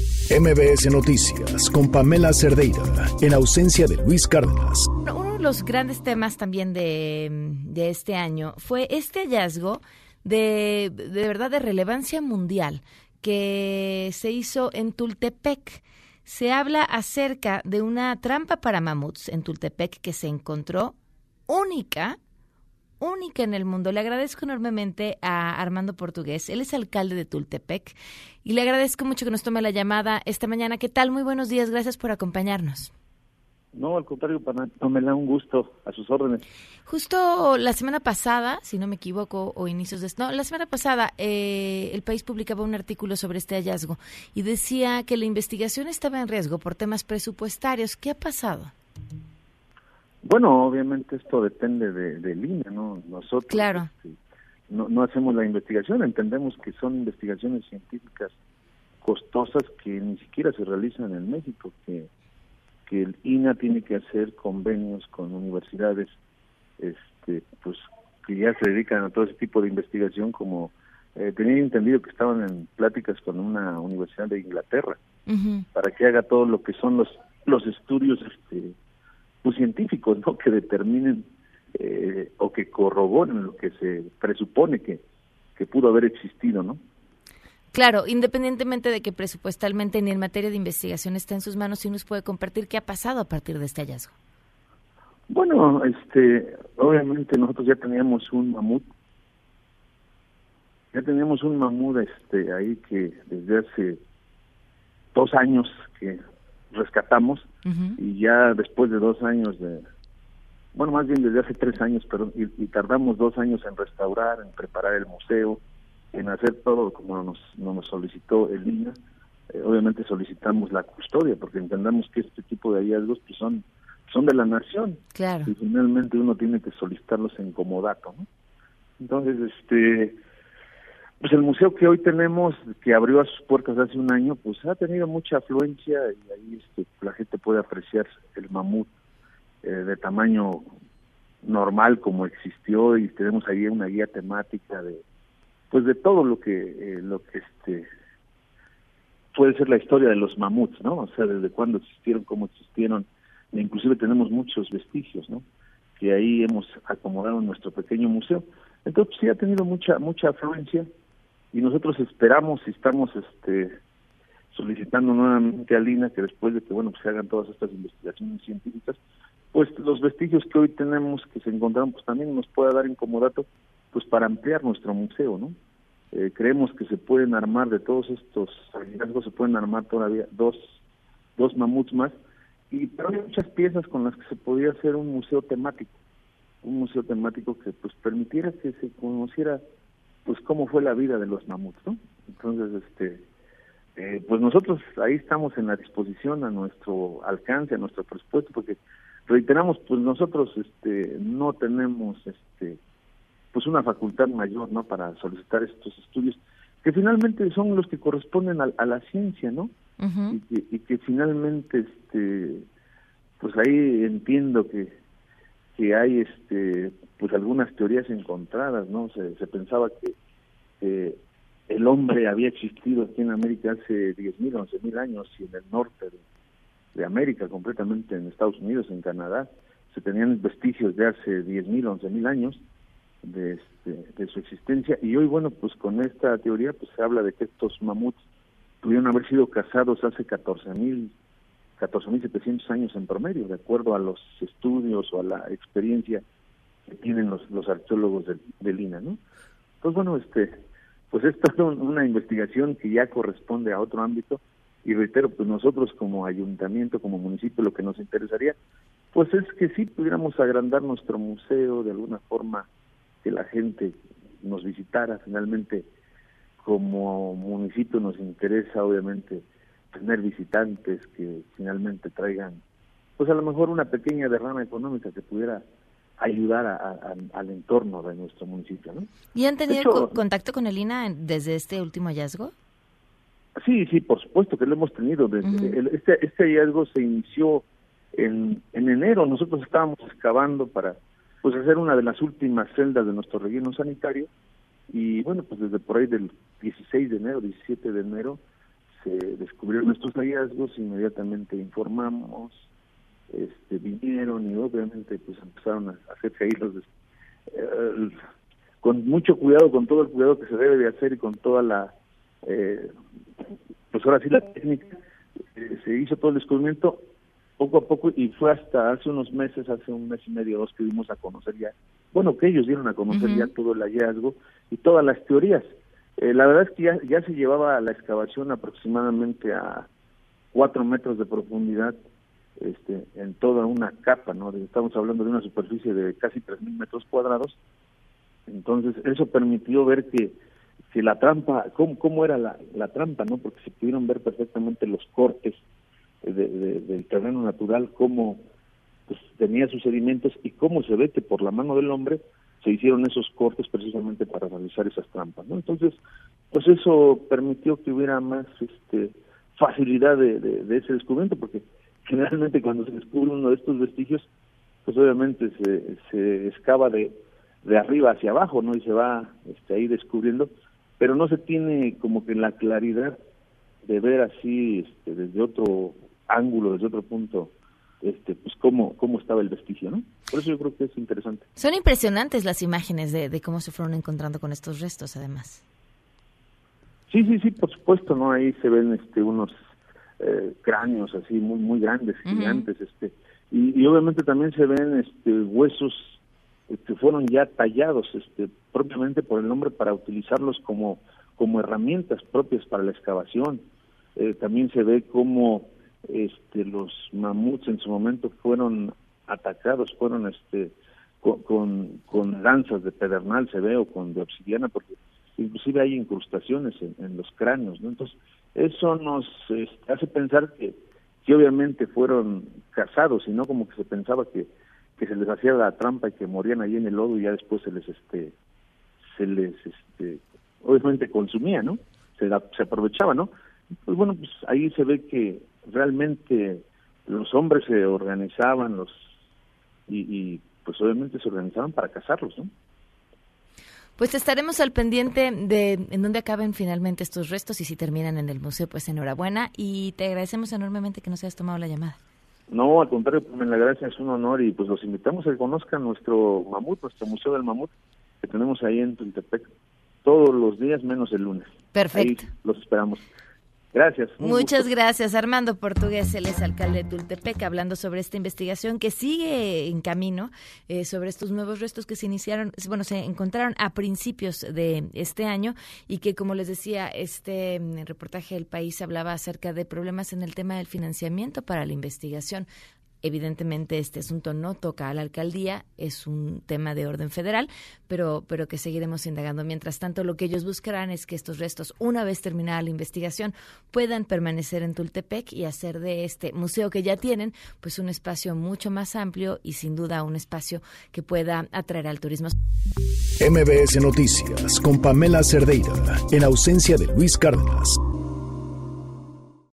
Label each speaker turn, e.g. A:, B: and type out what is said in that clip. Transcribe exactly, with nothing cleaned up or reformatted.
A: M B S Noticias con Pamela Cerdeira, en ausencia de Luis Cárdenas.
B: Uno de los grandes temas también de, de este año fue este hallazgo de, de verdad de relevancia mundial que se hizo en Tultepec. Se habla acerca de una trampa para mamuts en Tultepec que se encontró única, única en el mundo. Le agradezco enormemente a Armando Portugués, él es alcalde de Tultepec, y le agradezco mucho que nos tome la llamada esta mañana. ¿Qué tal? Muy buenos días, gracias por acompañarnos.
C: No, al contrario, Pamela, un gusto, a sus órdenes.
B: Justo la semana pasada, si no me equivoco, o inicios de... No, la semana pasada eh, El País publicaba un artículo sobre este hallazgo y decía que la investigación estaba en riesgo por temas presupuestarios. ¿Qué ha pasado?
C: Bueno, obviamente esto depende de, del I N E, ¿no? Nosotros
B: claro.
C: este, no, no hacemos la investigación, entendemos que son investigaciones científicas costosas que ni siquiera se realizan en México, que, que el I N A tiene que hacer convenios con universidades este, pues que ya se dedican a todo ese tipo de investigación, como eh, tenía entendido que estaban en pláticas con una universidad de Inglaterra, uh-huh. para que haga todo lo que son los, los estudios este pues, científicos, ¿no? Que determinen eh, o que corroboren lo que se presupone que, que pudo haber existido, ¿no?
B: Claro, independientemente de que presupuestalmente ni en materia de investigación está en sus manos, ¿sí nos puede compartir qué ha pasado a partir de este hallazgo?
C: Bueno, este, obviamente nosotros ya teníamos un mamut, ya teníamos un mamut este, ahí que desde hace dos años que rescatamos, uh-huh. y ya después de dos años de, bueno, más bien desde hace tres años, perdón, y, y tardamos dos años en restaurar, en preparar el museo, en hacer todo como nos, nos solicitó el I N A. Eh, obviamente solicitamos la custodia, porque entendamos que este tipo de hallazgos pues son, son de la nación,
B: claro.
C: Y finalmente uno tiene que solicitarlos en comodato, ¿no? Entonces, este... pues el museo que hoy tenemos, que abrió a sus puertas hace un año, pues ha tenido mucha afluencia y ahí este, la gente puede apreciar el mamut eh, de tamaño normal como existió, y tenemos ahí una guía temática de pues de todo lo que eh, lo que este puede ser la historia de los mamuts, ¿no? O sea, desde cuándo existieron, cómo existieron, e inclusive tenemos muchos vestigios, ¿no? Que ahí hemos acomodado en nuestro pequeño museo. Entonces sí ha tenido mucha mucha afluencia. Y nosotros esperamos y estamos este, solicitando nuevamente a Lina que después de que bueno pues se hagan todas estas investigaciones científicas, pues los vestigios que hoy tenemos que se encontraron pues también nos pueda dar en comodato pues para ampliar nuestro museo, ¿no? Eh, creemos que se pueden armar de todos estos hallazgos, se pueden armar todavía dos dos mamuts más, y pero hay muchas piezas con las que se podría hacer un museo temático, un museo temático que pues permitiera que se conociera pues cómo fue la vida de los mamuts, ¿no? Entonces, este, eh, pues nosotros ahí estamos en la disposición, a nuestro alcance, a nuestro presupuesto, porque reiteramos, pues nosotros, este, no tenemos, este, pues una facultad mayor, ¿no? Para solicitar estos estudios, que finalmente son los que corresponden a, a la ciencia, ¿no? Uh-huh. Y que, y que finalmente, este, pues ahí entiendo que que hay este pues algunas teorías encontradas, ¿no? Se, se pensaba que eh, el hombre había existido aquí en América hace diez mil, once mil años, y en el norte de, de América, completamente en Estados Unidos, en Canadá, se tenían vestigios de hace diez mil, once mil años de, este, de su existencia, y hoy, bueno, pues con esta teoría pues se habla de que estos mamuts pudieron haber sido cazados hace catorce mil setecientos años en promedio, de acuerdo a los estudios o a la experiencia que tienen los, los arqueólogos del, del I N A, ¿no? Pues bueno, este, pues esta es una investigación que ya corresponde a otro ámbito, y reitero, pues nosotros como ayuntamiento, como municipio, lo que nos interesaría, pues es que sí pudiéramos agrandar nuestro museo de alguna forma, que la gente nos visitara. Finalmente, como municipio nos interesa, obviamente, tener visitantes que finalmente traigan, pues a lo mejor una pequeña derrama económica que pudiera ayudar a, a, al entorno de nuestro municipio, ¿no?
B: ¿Y han tenido
C: hecho,
B: co- contacto con el I N A desde este último hallazgo?
C: Sí, sí, por supuesto que lo hemos tenido. Desde uh-huh. el, este, este hallazgo se inició en, en enero. Nosotros estábamos excavando para pues hacer una de las últimas celdas de nuestro relleno sanitario, y bueno, pues desde por ahí del dieciséis de enero, diecisiete de enero, se descubrieron estos hallazgos, inmediatamente informamos, este, vinieron y obviamente pues empezaron a hacerse ahí los eh, con mucho cuidado, con todo el cuidado que se debe de hacer y con toda la eh, pues ahora sí la técnica, eh, se hizo todo el descubrimiento poco a poco y fue hasta hace unos meses, hace un mes y medio, dos, que dimos a conocer ya, bueno, que ellos dieron a conocer uh-huh. ya todo el hallazgo y todas las teorías. Eh, la verdad es que ya, ya se llevaba la excavación aproximadamente a cuatro metros de profundidad, este, en toda una capa, ¿no? Estamos hablando de una superficie de casi tres mil metros cuadrados. Entonces eso permitió ver que, que la trampa, cómo, cómo era la, la trampa, ¿no? Porque se pudieron ver perfectamente los cortes de, de, del terreno natural, cómo pues, tenía sus sedimentos y cómo se ve que por la mano del hombre se hicieron esos cortes precisamente para realizar esas trampas, ¿no? Entonces, pues eso permitió que hubiera más este facilidad de, de, de ese descubrimiento, porque generalmente cuando se descubre uno de estos vestigios, pues obviamente se, se excava de, de arriba hacia abajo, ¿no? Y se va este, ahí descubriendo, pero no se tiene como que la claridad de ver así este, desde otro ángulo, desde otro punto, este pues cómo cómo estaba el vestigio, ¿no? Por eso yo creo que es interesante.
B: Son impresionantes las imágenes de, de cómo se fueron encontrando con estos restos, además.
C: Sí, sí, sí, por supuesto, ¿no? Ahí se ven este unos eh, cráneos así muy muy grandes, uh-huh. gigantes, este y, y obviamente también se ven este huesos que fueron ya tallados este propiamente por el hombre para utilizarlos como como herramientas propias para la excavación. Eh, también se ve cómo este los mamuts en su momento fueron atacados, fueron este con, con, con lanzas de pedernal, se ve, o con de obsidiana, porque inclusive hay incrustaciones en, en los cráneos, ¿no? Entonces eso nos este, hace pensar que, que obviamente fueron cazados y no como que se pensaba que, que se les hacía la trampa y que morían ahí en el lodo y ya después se les este se les este obviamente consumía, ¿no? Se, la, se aprovechaba, ¿no? Pues bueno, pues ahí se ve que realmente los hombres se organizaban los y, y pues obviamente se organizaban para cazarlos, ¿no?
B: Pues estaremos al pendiente de en dónde acaben finalmente estos restos y si terminan en el museo, pues enhorabuena y te agradecemos enormemente que nos hayas tomado la llamada.
C: No, al contrario, pues la gracia es un honor y pues los invitamos a que conozcan nuestro mamut, nuestro Museo del Mamut, que tenemos ahí en Tultepec todos los días menos el lunes.
B: Perfecto.
C: Ahí los esperamos. Gracias.
B: Muchas
C: gusto.
B: gracias, Armando Portugués, él es alcalde de Tultepec, hablando sobre esta investigación que sigue en camino, eh, sobre estos nuevos restos que se iniciaron, bueno, se encontraron a principios de este año y que, como les decía, este reportaje del País hablaba acerca de problemas en el tema del financiamiento para la investigación. Evidentemente este asunto no toca a la alcaldía, es un tema de orden federal, pero, pero que seguiremos indagando. Mientras tanto, lo que ellos buscarán es que estos restos, una vez terminada la investigación, puedan permanecer en Tultepec y hacer de este museo que ya tienen, pues un espacio mucho más amplio y sin duda un espacio que pueda atraer al turismo.
A: M B S Noticias con Pamela Cerdeira, en ausencia de Luis Cárdenas.